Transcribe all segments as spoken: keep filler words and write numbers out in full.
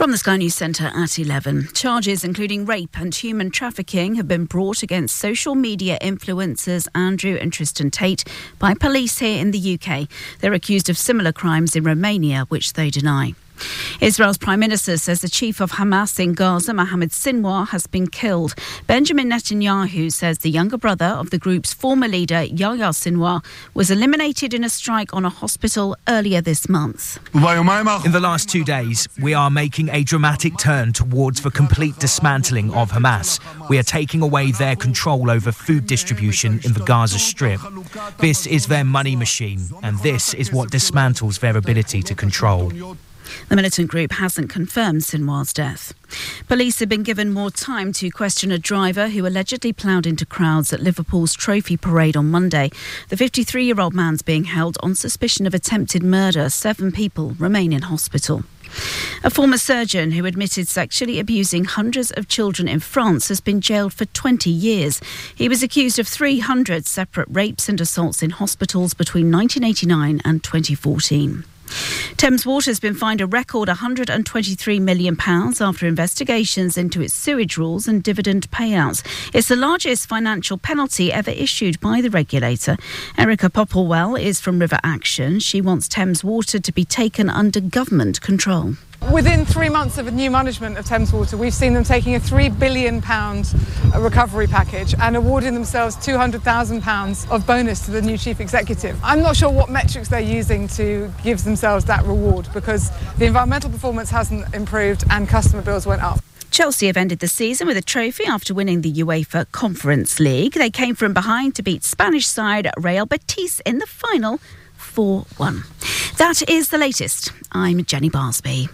From the Sky News Centre at eleven. Charges including rape and human trafficking have been brought against social media influencers Andrew and Tristan Tate by police here in the U K. They're accused of similar crimes in Romania, which they deny. Israel's Prime Minister says the chief of Hamas in Gaza, Mohammed Sinwar, has been killed. Benjamin Netanyahu says the younger brother of the group's former leader, Yahya Sinwar, was eliminated in a strike on a hospital earlier this month. In the last two days, we are making a dramatic turn towards the complete dismantling of Hamas. We are taking away their control over food distribution in the Gaza Strip. This is their money machine, and this is what dismantles their ability to control. The militant group hasn't confirmed Sinwar's death. Police have been given more time to question a driver who allegedly ploughed into crowds at Liverpool's Trophy Parade on Monday. The fifty-three-year-old man's being held on suspicion of attempted murder. Seven people remain in hospital. A former surgeon who admitted sexually abusing hundreds of children in France has been jailed for twenty years. He was accused of three hundred separate rapes and assaults in hospitals between nineteen eighty-nine and twenty fourteen. Thames Water has been fined a record one hundred twenty-three million pounds after investigations into its sewage rules and dividend payouts. It's the largest financial penalty ever issued by the regulator. Erica Popplewell is from River Action. She wants Thames Water to be taken under government control. Within three months of a new management of Thames Water, we've seen them taking a three billion pounds recovery package and awarding themselves two hundred thousand pounds of bonus to the new chief executive. I'm not sure what metrics they're using to give themselves that reward, because the environmental performance hasn't improved and customer bills went up. Chelsea have ended the season with a trophy after winning the UEFA Conference League. They came from behind to beat Spanish side Real Betis in the final four one. That is the latest. I'm Jenny Barsby.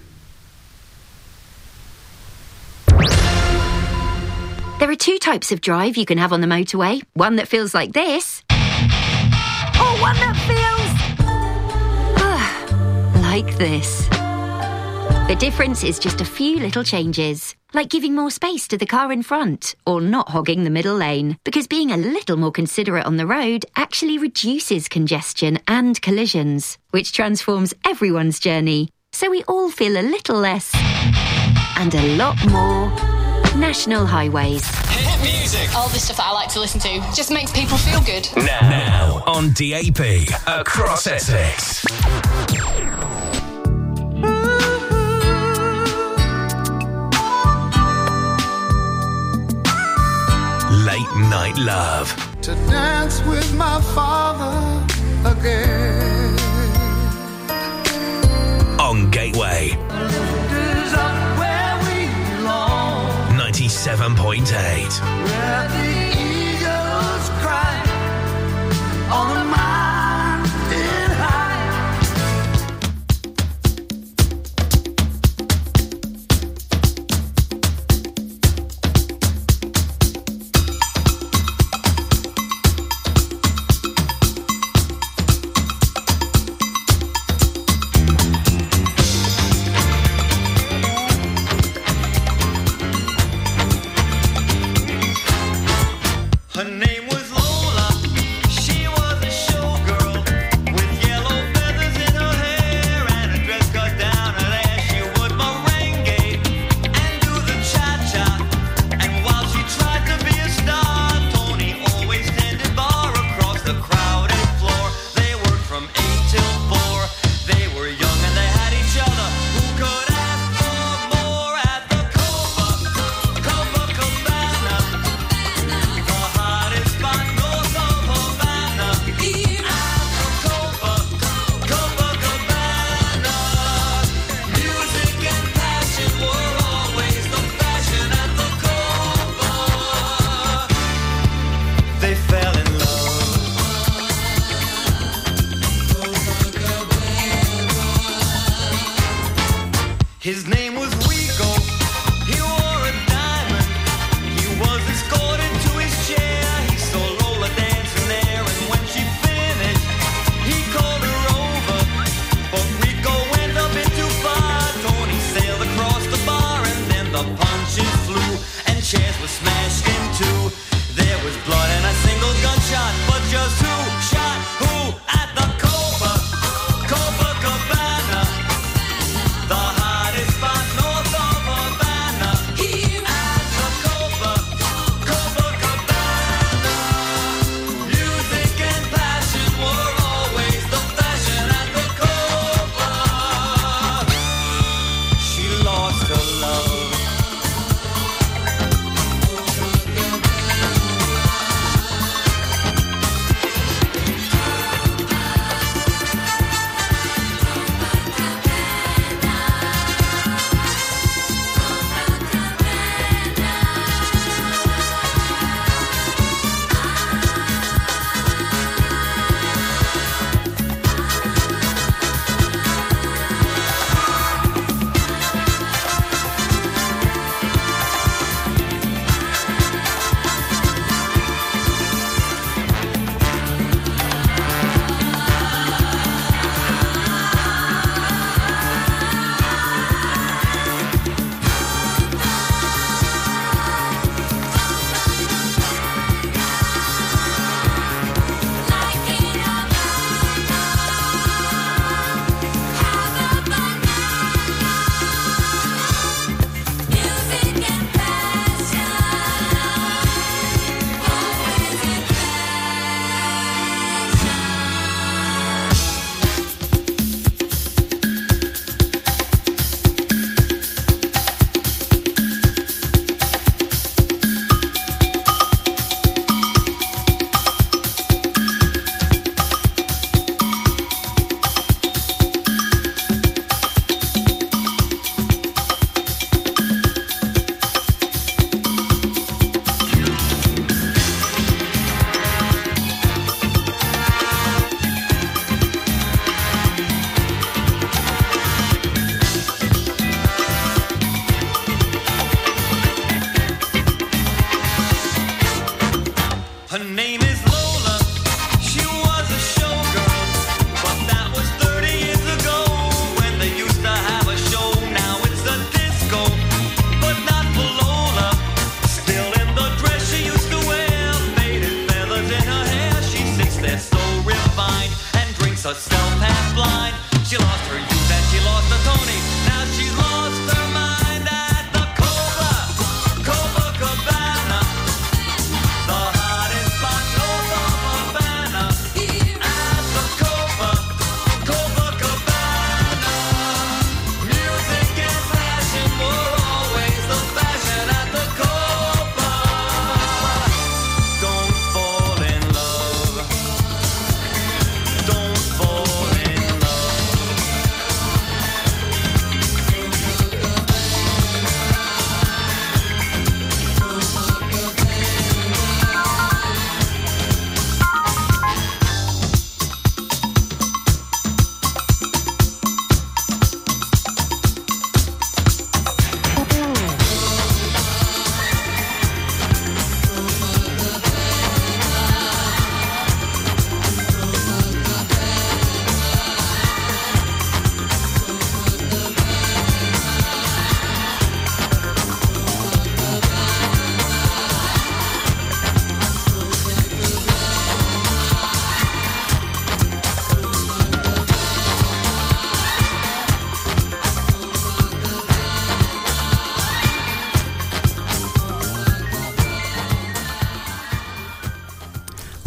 There are two types of drive you can have on the motorway. One that feels like this. Or one that feels... like this. The difference is just a few little changes. Like giving more space to the car in front, or not hogging the middle lane. Because being a little more considerate on the road actually reduces congestion and collisions, which transforms everyone's journey. So we all feel a little less... and a lot more... National Highways. Hit music. All the stuff that I like to listen to just makes people feel good. Now, now on D A B across Essex. Late Night Love. To dance with my father again. On Gateway. ninety-seven point eight. Where the eagles cry on the mountain high. Her name was Lola, she was a showgirl with yellow feathers in her hair and a dress cut down her there. She would merengue and do the cha-cha, and while she tried to be a star, Tony always tended bar across the crowded floor. They worked from eight till four, they were young and they had each other. Who could ask for more at the Copa, Copa Cabana? They fell in love. His name was Rico. He wore a diamond. He was escorted to his chair. He saw Lola dancing there, and when she finished, he called her over. But Rico went a bit too far. Tony sailed across the bar, and then the punches flew, and chairs were smashed in two. There was blood and a single gunshot, but just who shot who at the Copa, Copa Cabana, the hottest spot north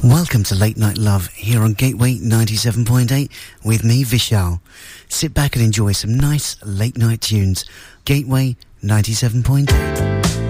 Welcome to Late Night Love here on Gateway ninety-seven point eight with me, Vishal. Sit back and enjoy some nice late night tunes. Gateway ninety-seven point eight.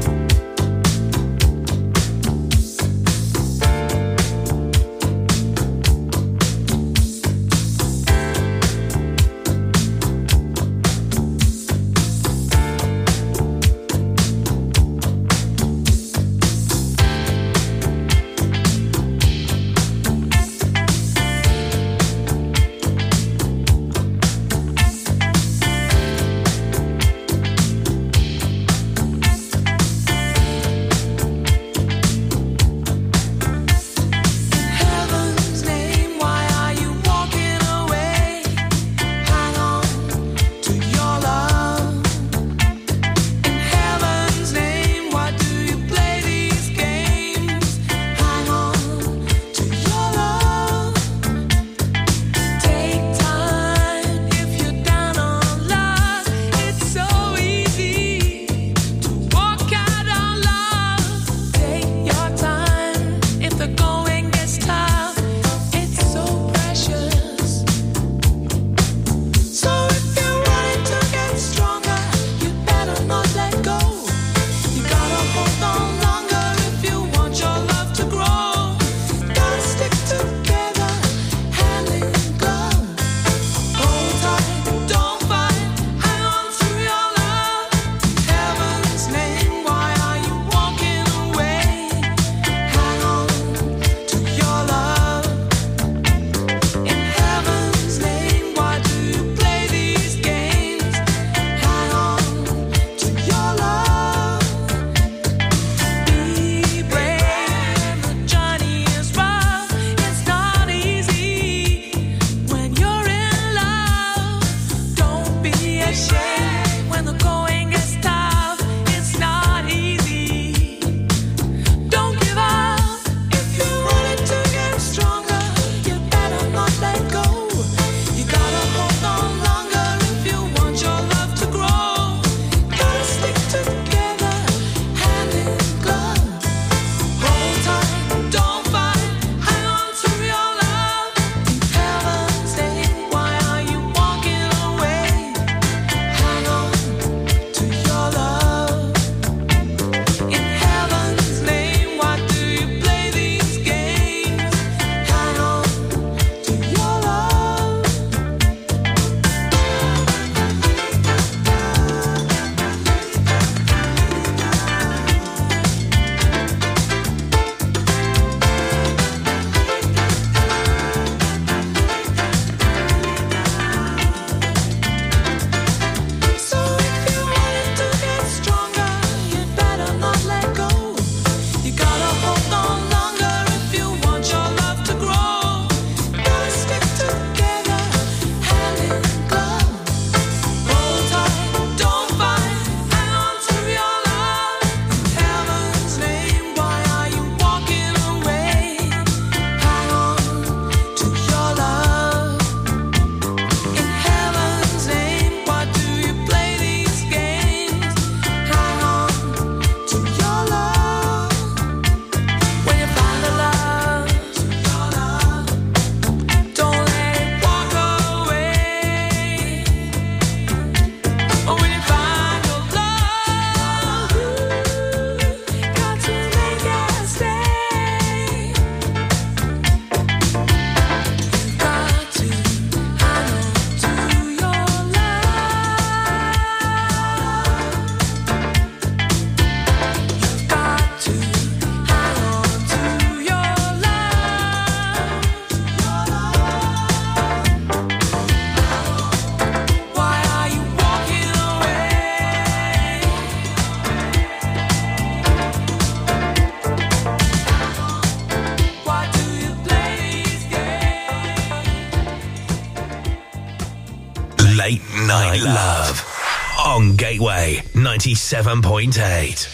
Late Night Love on Gateway ninety-seven point eight.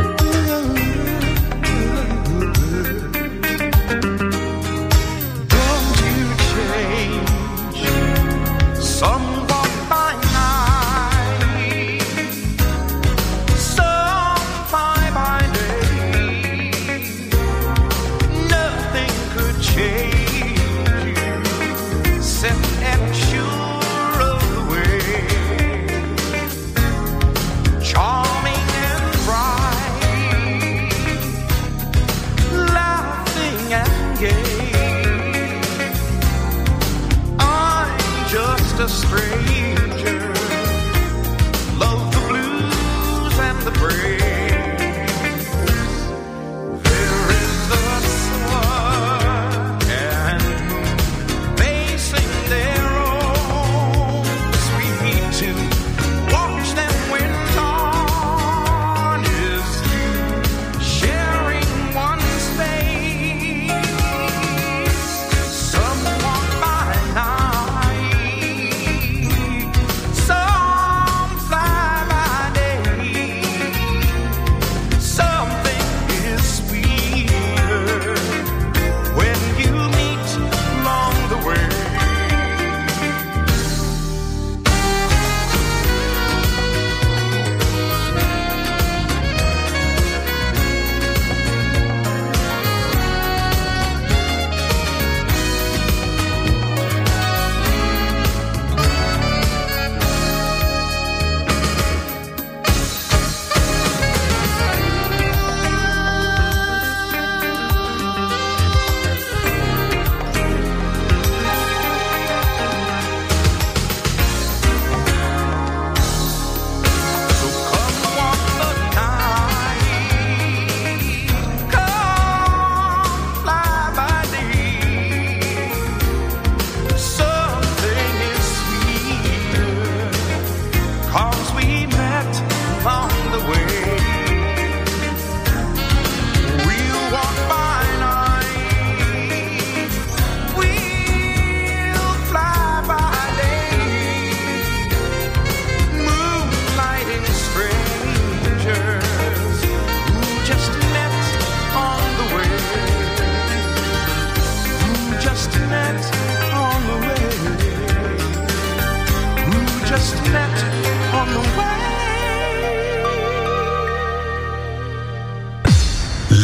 Go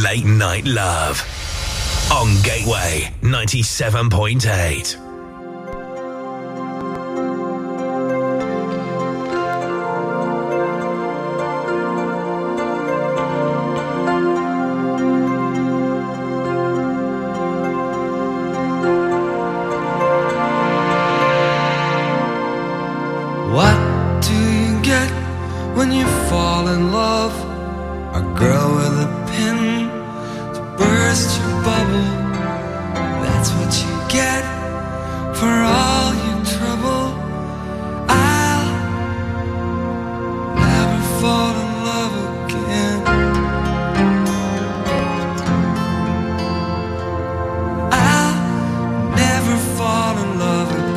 Late Night Love on Gateway ninety-seven point eight. What do you get when you fall in love? A girl with a pin to burst your bubble. That's what you get for all your trouble. I'll never fall in love again. I'll never fall in love again.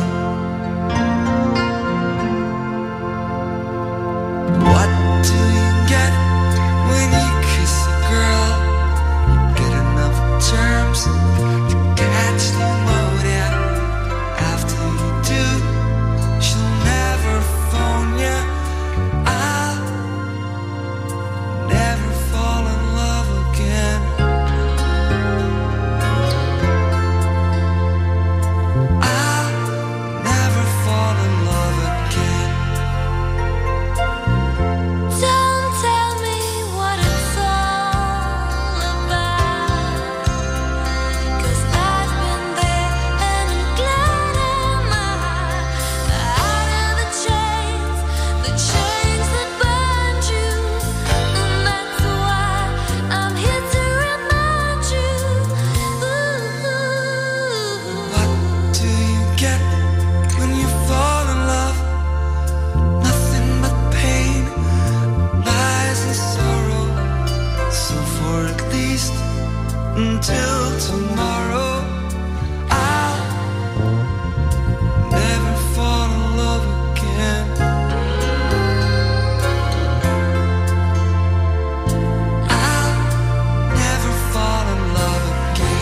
What do you get when you kiss a girl? You get enough germs to catch pneumonia. After you do, she'll never phone you. I'll never fall in love again. I'll never fall in love again. Don't tell me what it's all about, 'cause I've been there and I'm glad I'm out of the chains, the chains that bind you, and that's why I'm here to remind you. What do you get when you fall in love? Nothing but pain, lies and sorrow. So for at least until tomorrow, I'll never fall in love again. I'll never fall in love again.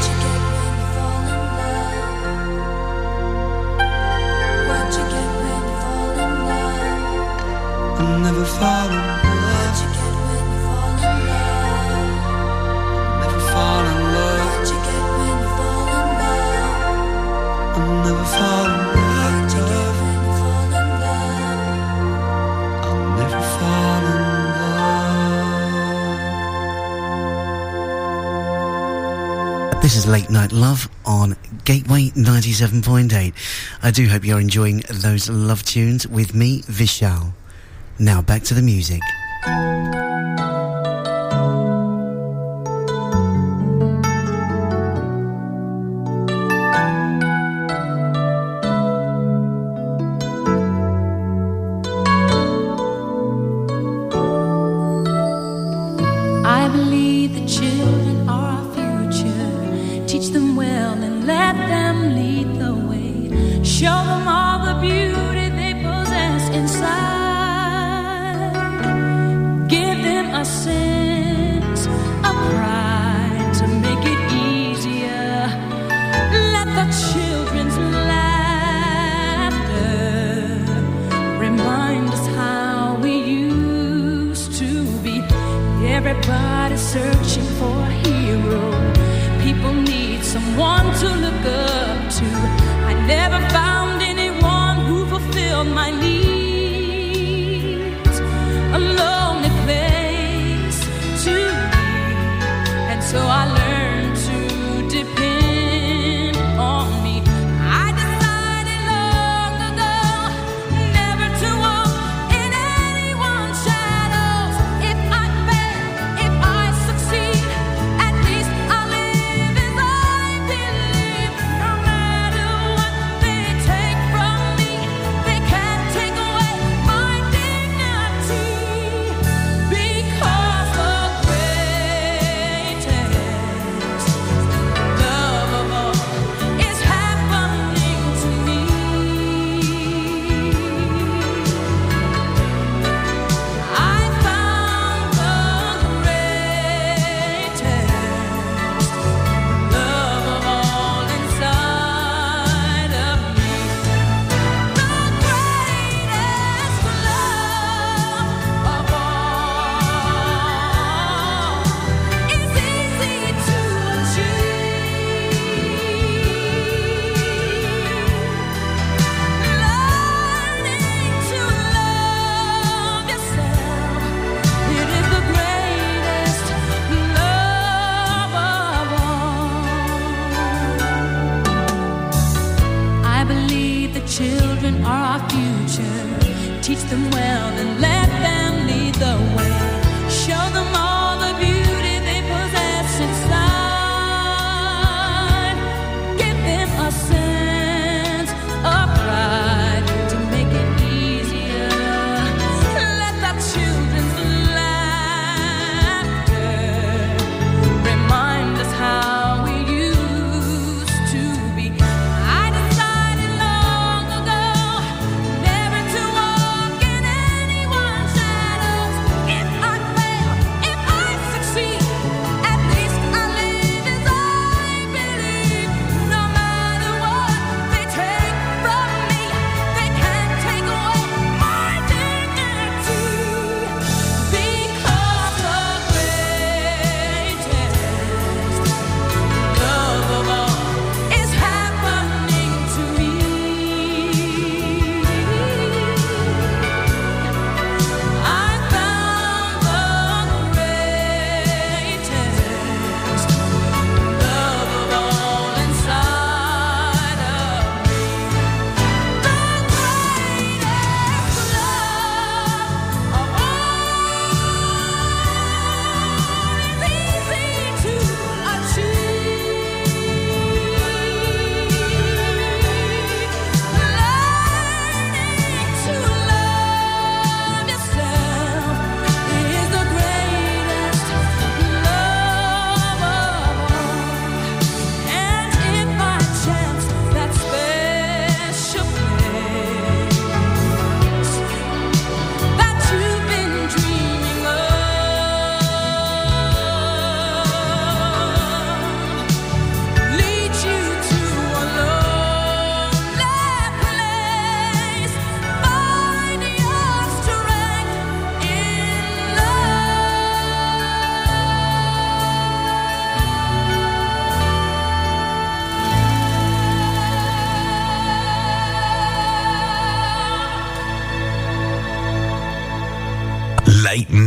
What you get when you fall in love? I'll never fall in love. What you get when you fall in love? Never fall in love. What you get when you fall in love? I'll never fall in love. What you get when you fall in love? I'll never fall in love. This is Late Night Love on Gateway ninety-seven point eight. I do hope you're enjoying those love tunes with me, Vishal. Now back to the music. I believe the children are our future. Teach them well and let them lead the way. Show them all the beauty they possess inside. Give them a sense of pride to make it easier. Let the children's laughter remind us how we used to be. Everybody's searching for a hero. People need someone to look up to. I never found anyone who fulfilled my needs. A lonely place to be. And so I learned to depend on me. I decided long ago never to walk in anyone's shadows. If I fail, if I succeed, at least I'll live as I believe. No matter what they take from me, they can't take away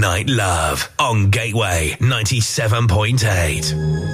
Night Love on Gateway ninety-seven point eight.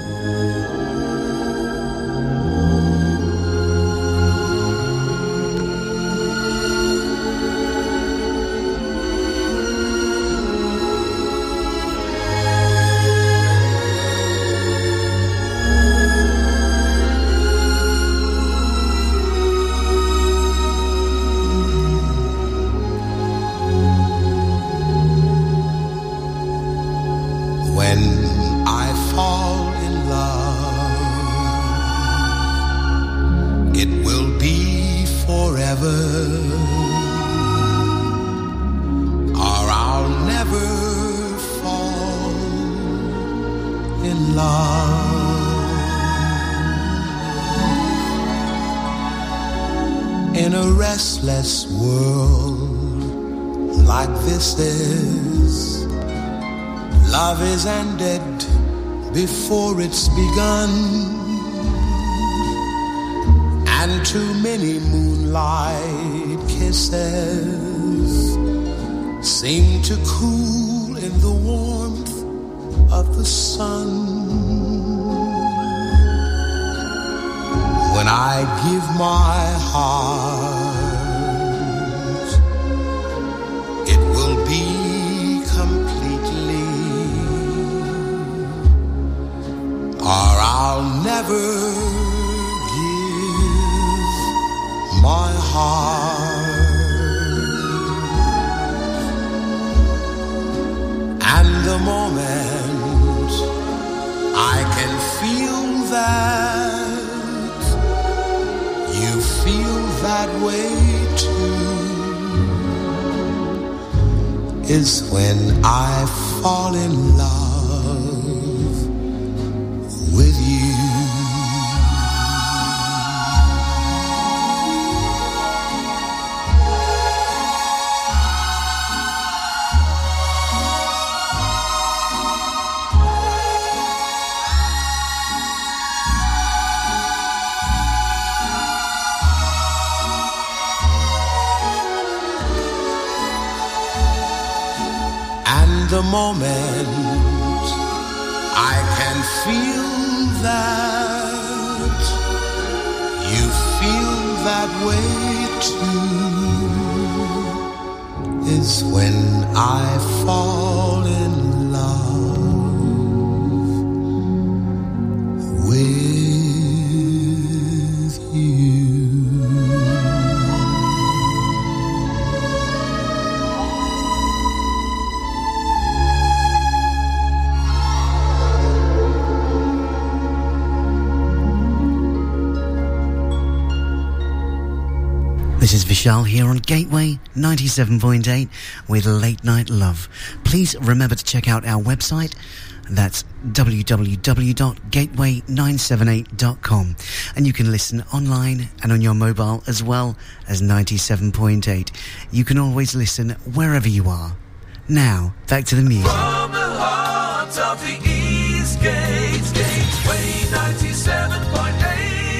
In a restless world like this is, love is ended before it's begun, and too many moonlight kisses seem to cool in the warmth of the sun. When I give my heart, it will be completely, or I'll never give my heart. And the moment I can feel that you feel that way too, is when I fall in love with you. The moment I can feel that you feel that way too, is when I fall in love with you. This is Vishal here on Gateway ninety-seven point eight with Late Night Love. Please remember to check out our website. That's w w w dot gateway nine seven eight dot com. And you can listen online and on your mobile as well as ninety-seven point eight. You can always listen wherever you are. Now, back to the music. From the heart of the East Gate, Gateway ninety-seven point eight.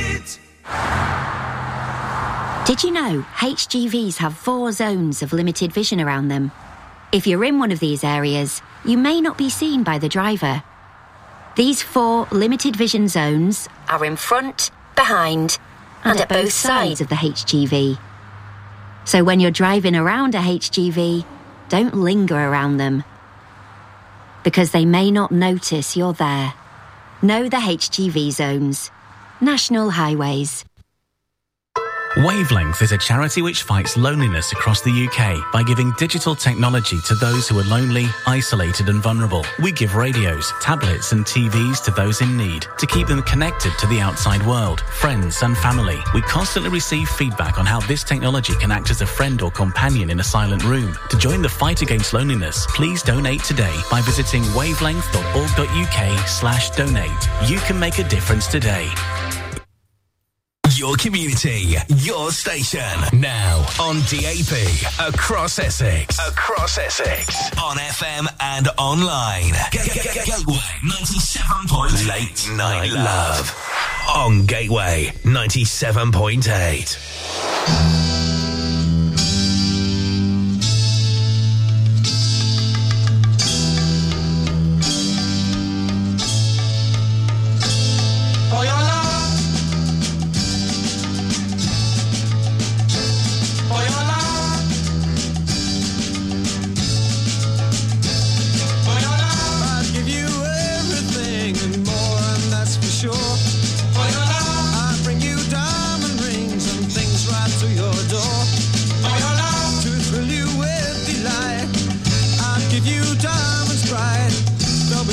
Did you know H G Vs have four zones of limited vision around them? If you're in one of these areas, you may not be seen by the driver. These four limited vision zones are in front, behind, and at both sides of the H G V. So when you're driving around a H G V, don't linger around them, because they may not notice you're there. Know the H G V zones. National Highways. Wavelength is a charity which fights loneliness across the U K by giving digital technology to those who are lonely, isolated and vulnerable. We give radios, tablets and T Vs to those in need to keep them connected to the outside world, friends and family. We constantly receive feedback on how this technology can act as a friend or companion in a silent room. To join the fight against loneliness, please donate today by visiting wavelength dot org dot U K slash donate. You can make a difference today. Your community, your station. Now on D A P, across Essex. Across Essex. On F M and online. Gateway ninety-seven point eight. Late Night Love. On Gateway ninety-seven point eight.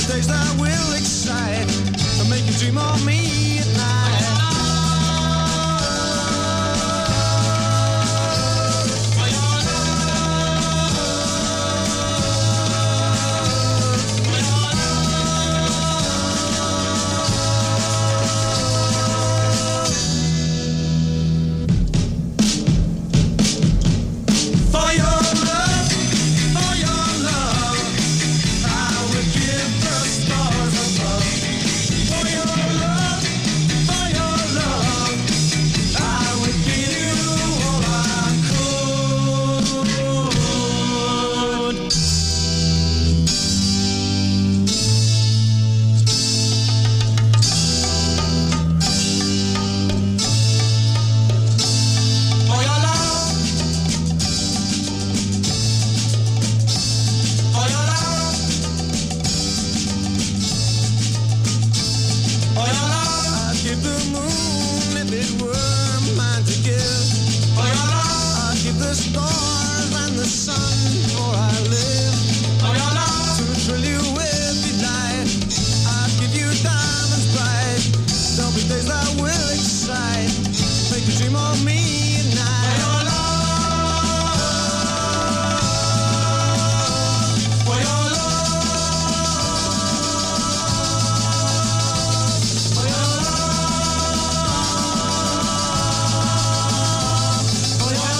days that will excite and make you dream of me at night. For your love, for your love, I would give the stars above. For your love, for your love, I would give you all I could. For your love, for your love, for your love, I'd give the moon if it were mine to give. For your love, I'd give the stars and the sun for I live. For your love, to thrill you with delight, I'd give you diamonds bright. There'll be days that will excite, make you dream of me at night. For your love, for your love, for your love, for your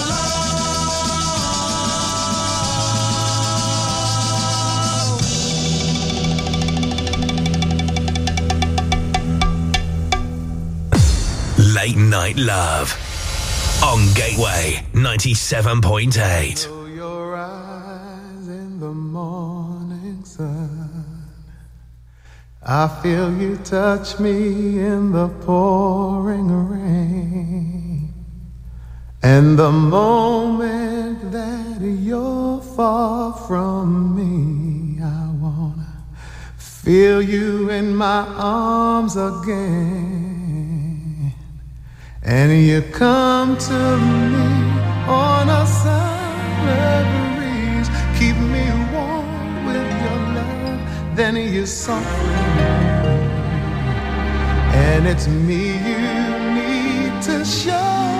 Late Night Love on Gateway ninety-seven point eight. your eyes in the morning sun. I feel you touch me in the pouring rain. And the moment that you're far from me, I wanna feel you in my arms again. And you come to me on a summer breeze, keep me warm with your love, then you soften me. And it's me you need to show.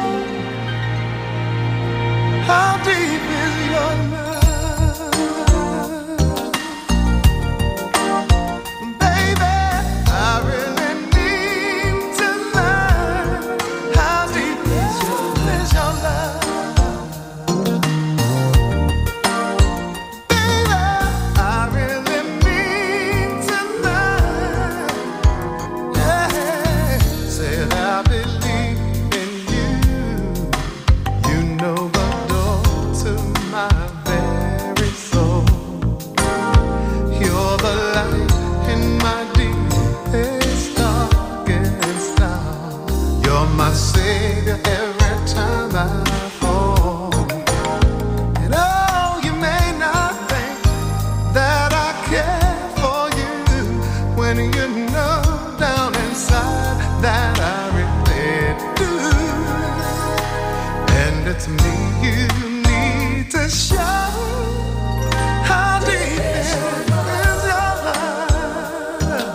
How deep is your love? Baby, I really need to learn. How deep is your, is your love? Baby, I really need to learn. Yeah, say that I believe in you. You know the door to my very soul. You're the light in my deepest, darkest hour. You're my savior every time I fall. And oh, you may not think that I care for you when you know down inside that I really do. And it's me you need to show. How deep is your love?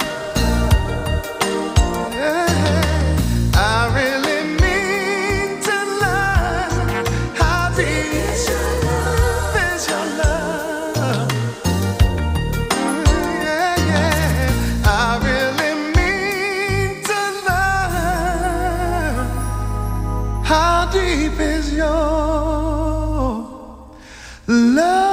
Yeah. I really mean to learn. How deep is your love? Yeah, yeah. I really mean to learn. How deep is your love?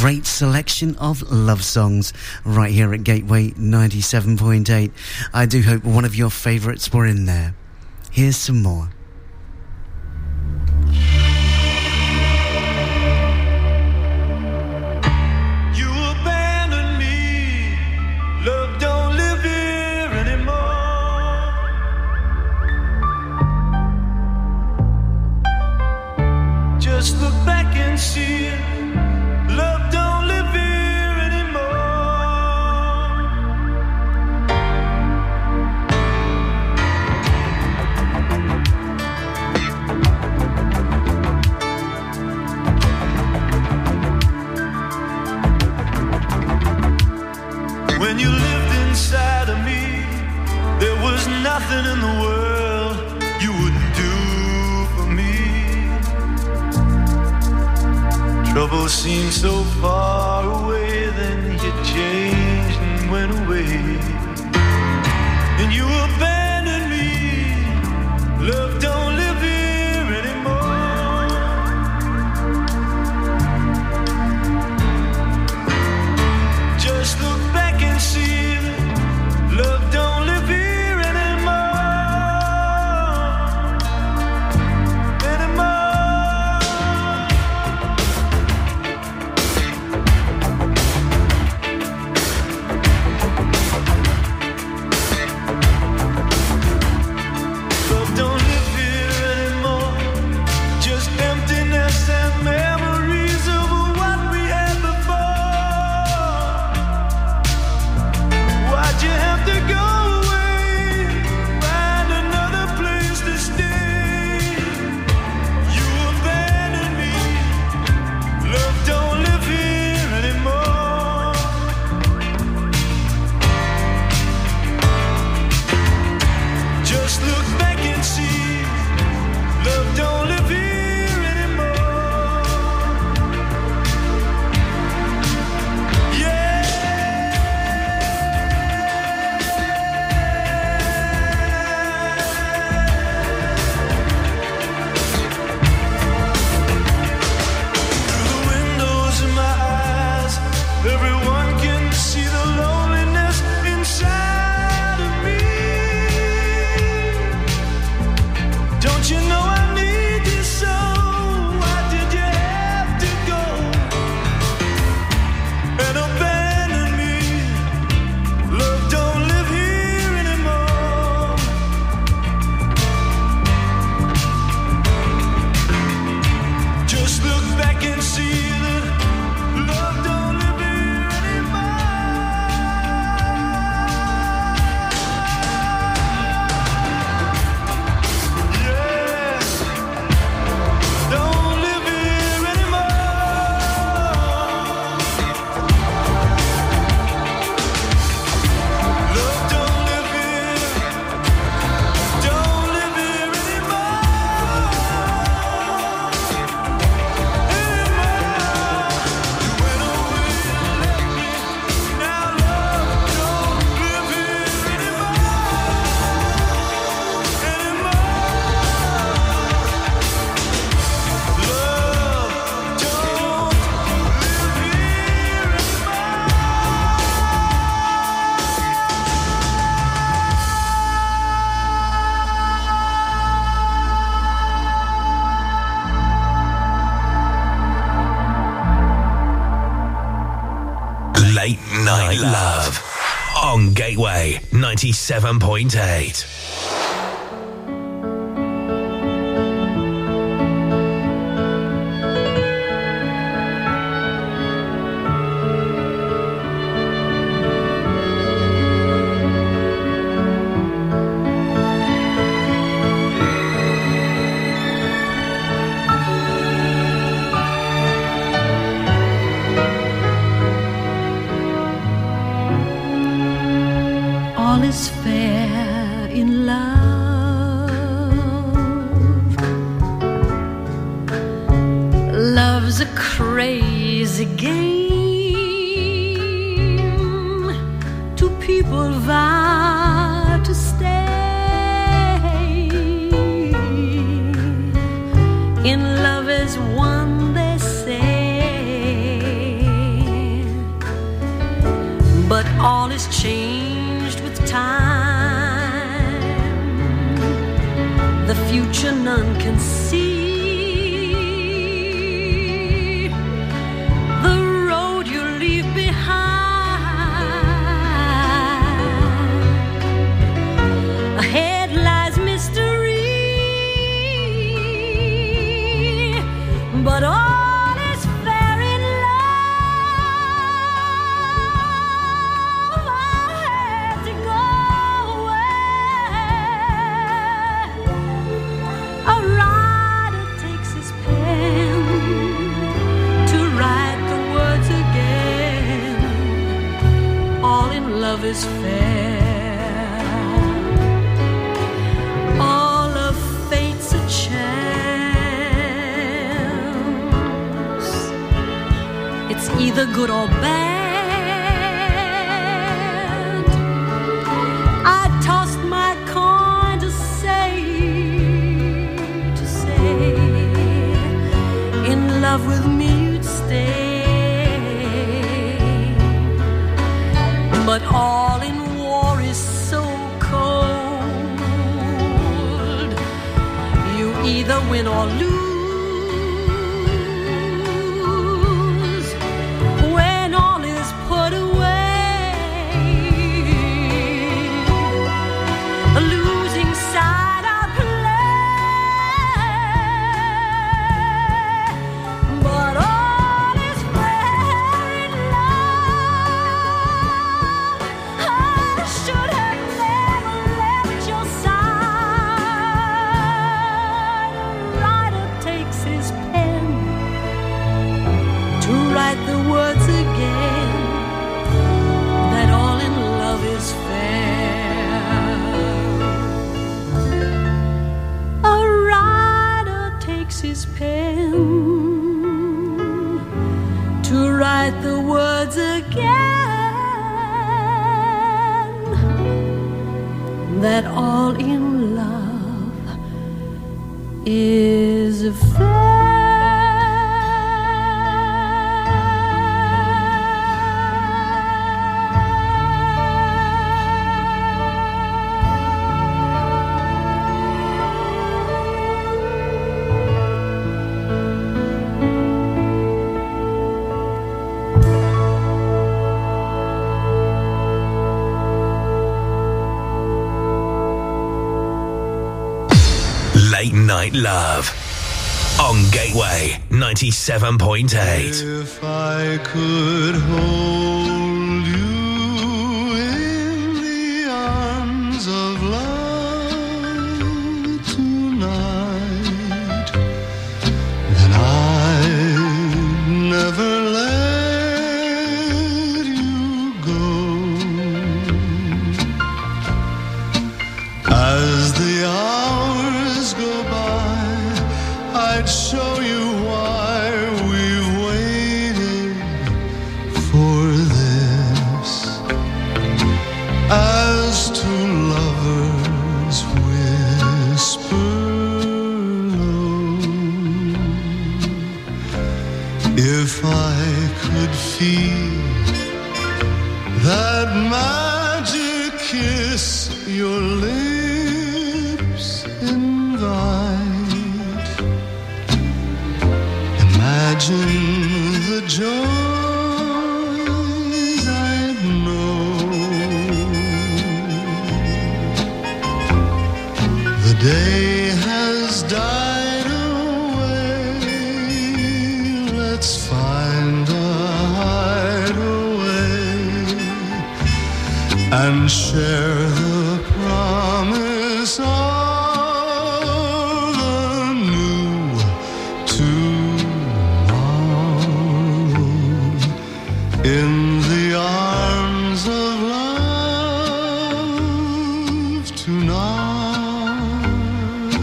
great selection of love songs right here at Gateway ninety-seven point eight. I do hope one of your favourites were in there. Here's some more. You abandoned me. Love don't live here anymore. Just look back and see it. Love don't live here anymore. When you lived inside of me, there was nothing in the world you wouldn't do for me. Trouble seemed so far away, then you changed and went away. And you abandoned me. Love don't live here anymore. Just look back and see that love don't live here anymore. Anymore. Love don't live here anymore. Just emptiness and memories of what we had before. Why'd you have to go away? Find another place to stay. You abandoned me. Love don't live here anymore. Just look back and see. Love don't live here anymore. Yeah. Through the windows in my eyes, everyone can see the loneliness inside of me. Don't you know I need you so? Why did you have to go and abandon me? Love don't live here anymore. Just look back and see that love don't live here anymore. Yeah, don't live here anymore. Love don't live here, don't live here anymore. Late Night Love on Gateway ninety-seven point eight. All is fair in love. Love's a crazy game. Two people vow to stay. In love as one, they say. all is changed with time. The future none can see. The road you leave behind. Ahead lies mystery, but all love is fair. All of fate's a chance. It's either good or bad. I tossed my coin to say, to say, in love with me you'd stay. But all in war is so cold. You either win or lose. When all is put away, the losing side I play. But all is fair in love. Should have never left your side. A writer takes his pen to write the words again, that all in love is fair. A writer takes his pen to write the words again, that all in love is fair. Late Night Love on Gateway ninety-seven point eight. If I could hold you in the arms of love tonight, then I'd never let you go. As the hours go by, I'd show you why we've waited for this. As two lovers whisper low, if I could feel that magic kiss your lips invite, imagine the joys I'd know. The day has died away, let's find a hideaway and share the promise of a new tomorrow in the arms of love tonight.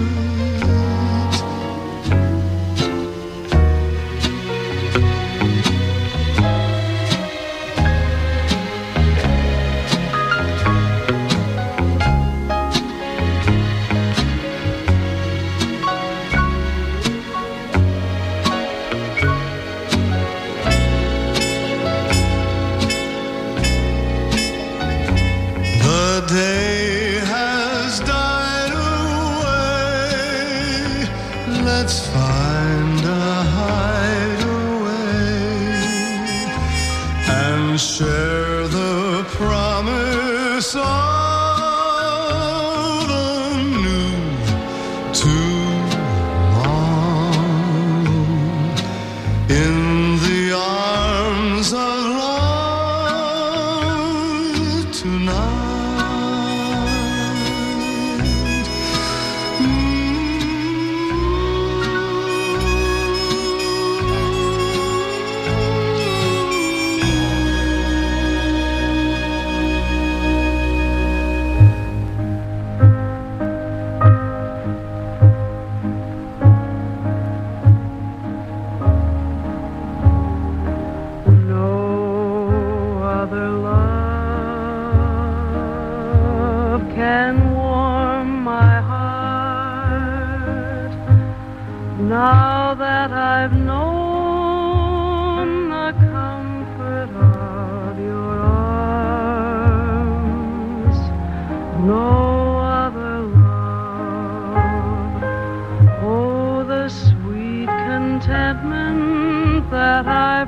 let's find a hideaway and share the promise of a new tomorrow in the arms of love tonight. Now that I've known the comfort of your arms, no other love. Oh, the sweet contentment that I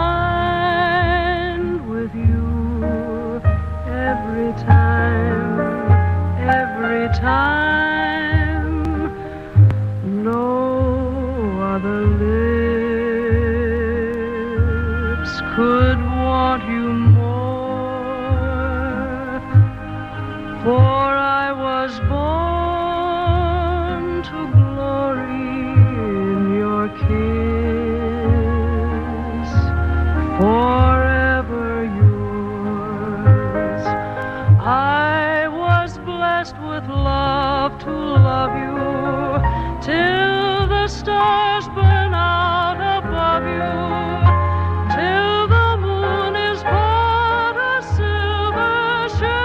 find with you every time, every time. Other lips could want you more, for I was born to glory in your kiss, forever yours. I was blessed with love to love you till the stars burn out above you, till the moon is but a silver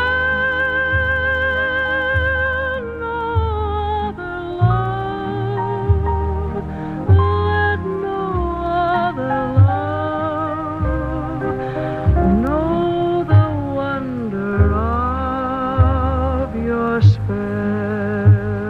shell. No other love, let no other love know the wonder of your spell.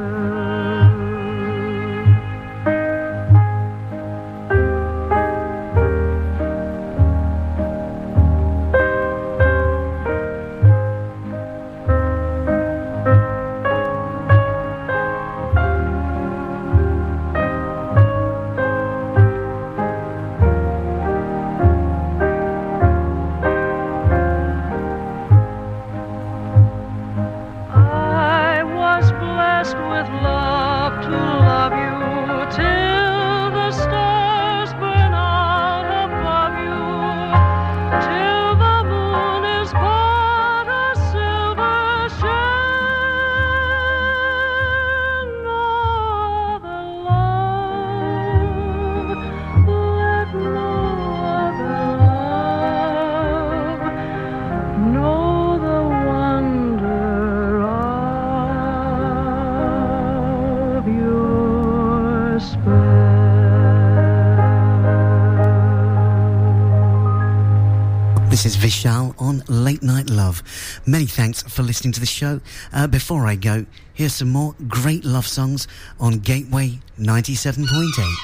This is Vishal on Late Night Love. Many thanks for listening to the show. Uh, before I go, here's some more great love songs on Gateway ninety-seven point eight.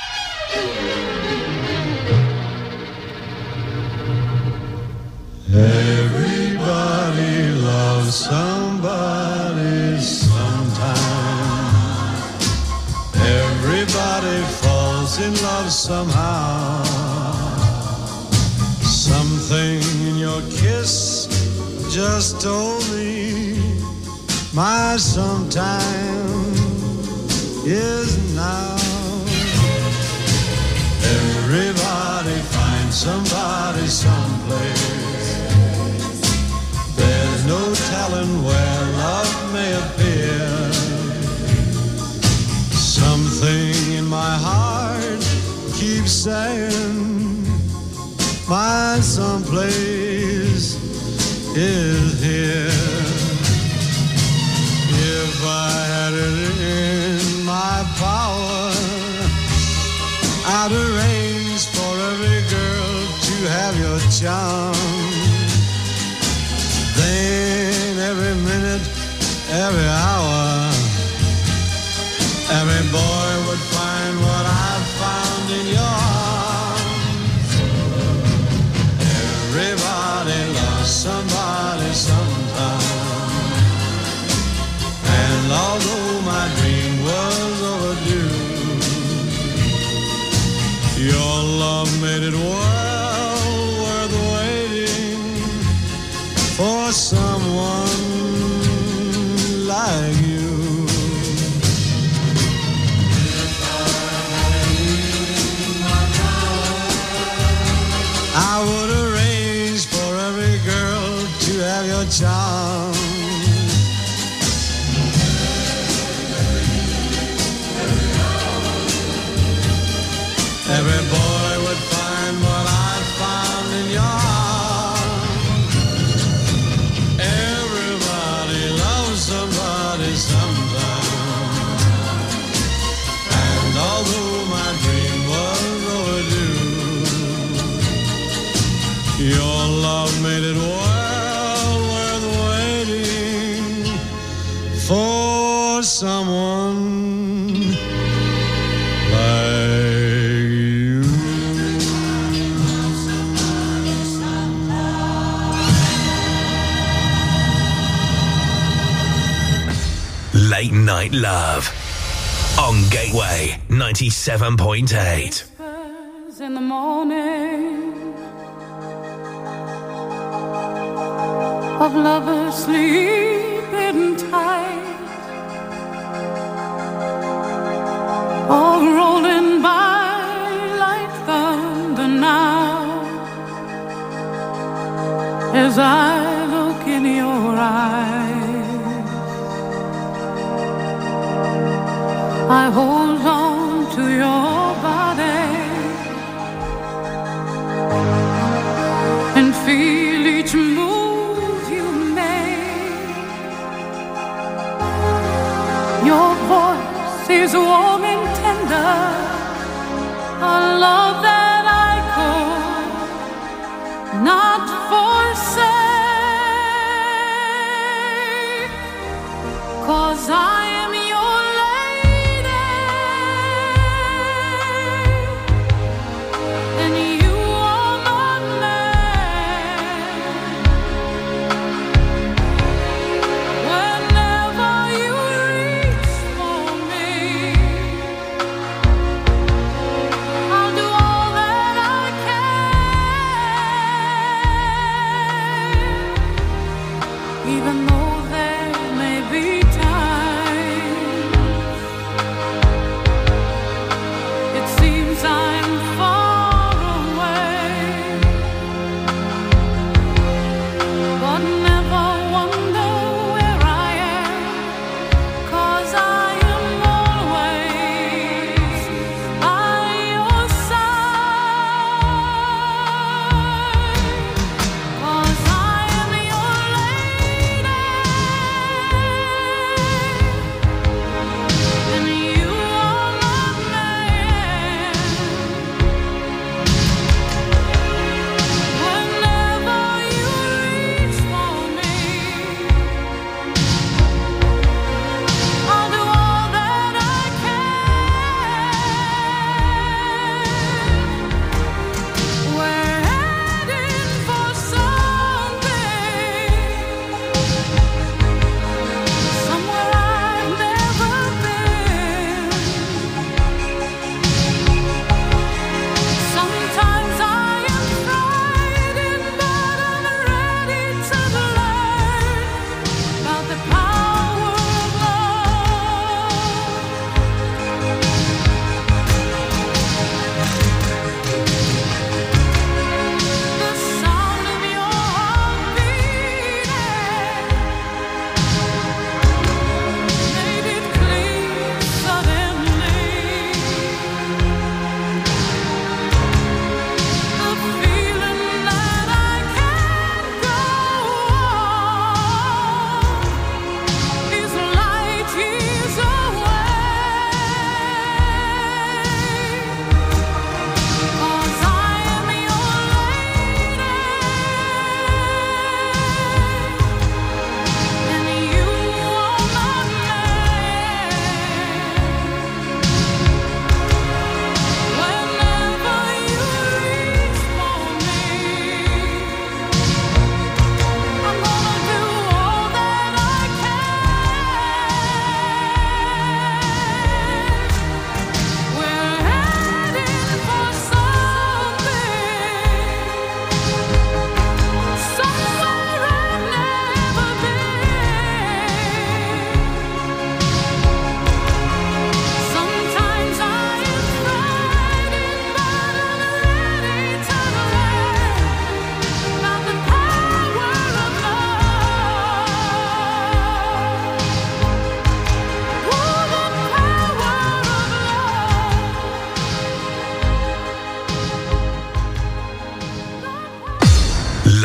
Everybody loves somebody sometime. Everybody falls in love somehow. Something in your kiss just told me my sometime is now. Everybody finds somebody someplace. There's no telling where love may appear. Something in my heart keeps saying my someplace is here. If I had it in my power, I'd arrange for every girl to have your charm. Then every minute, every hour, every boy would find love made it well worth waiting for someone like you. I would arrange for every girl to have your charm. Every boy would find what I found in your arms. Everybody loves somebody sometime. And although my dream was overdue, your love made it well worth waiting for someone like you. Late Night Love on Gateway ninety-seven point eight. In the morning of lovers sleeping tight, all rolling by like thunder now, as I look in your eyes, I hold on to your body and feel each move you make. Your voice is warm and tender, a love that I could not forsake, 'cause I am your lady and you are my man. Whenever you reach for me, I'll do all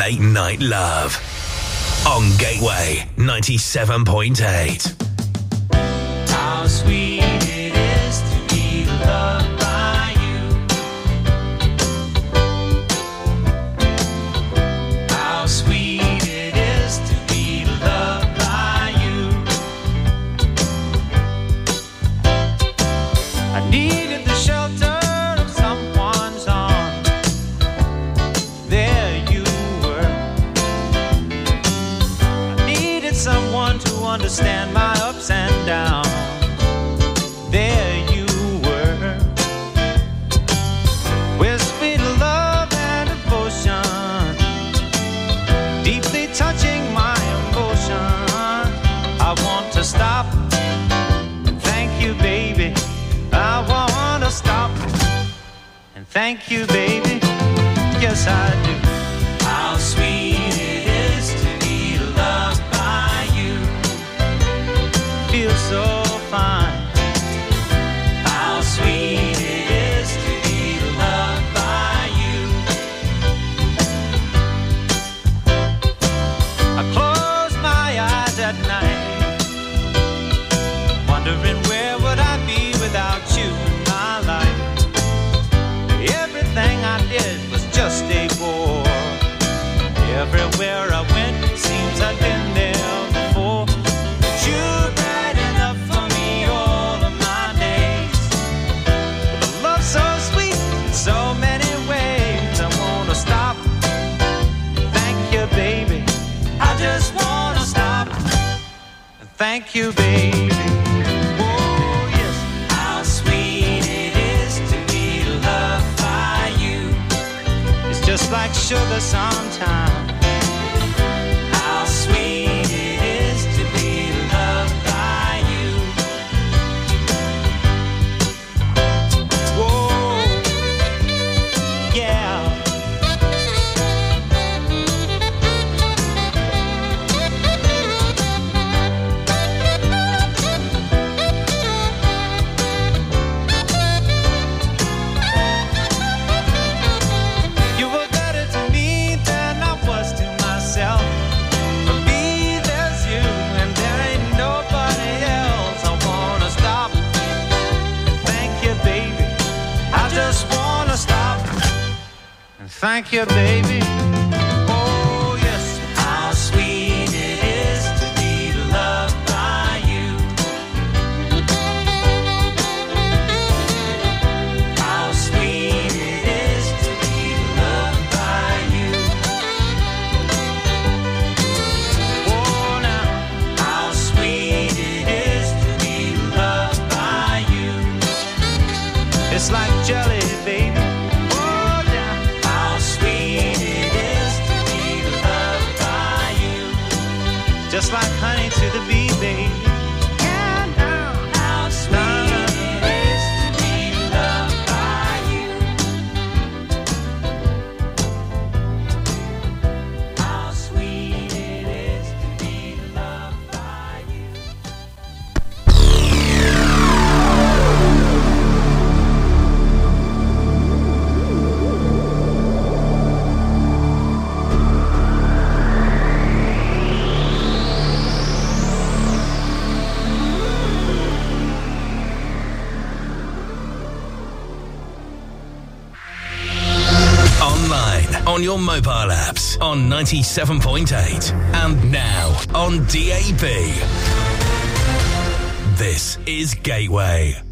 Late Night Love on Gateway ninety-seven point eight. How sweet it is to be loved by you. How sweet it is to be loved by you. I needed the shelter of someone's arms. There you were. I needed someone to understand my ups and downs. There you were, with sweet love and devotion, deeply touching my emotion. I want to stop and thank you, baby. I want to stop and thank you, baby. Yes, I do. How sweet it is to be loved by you. Feels so fine. How sweet it is to be loved by you. I close my eyes at night, wondering where would I be without you in my life. Everything I did was just a bore. Everywhere I went, it seems I've been there before. But you're bright enough for me all of my days. With a love so sweet in so many ways. I wanna stop. Thank you, baby. I just wanna stop. Thank you, baby. Oh, yes. How sweet it is to be loved by you. It's just like sugar sometimes. How sweet it is to be loved by you. Whoa, yeah. You were better to me than I was to myself. For me, there's you, and there ain't nobody else. I wanna stop and thank you, baby. I just wanna stop and thank you, baby. Oh, yes. How sweet it is to be loved by you. How sweet it is to be loved by you. Oh, now, how sweet it is to be loved by you. It's like jelly, baby. Oh, yeah. How sweet it is to be loved by you. Just like honey to the bee, baby. Yeah, now. How sweet it is to be loved by you. How sweet it is to be loved by you. Online, on your mobile apps, on ninety-seven point eight, and now on D A B. This is Gateway.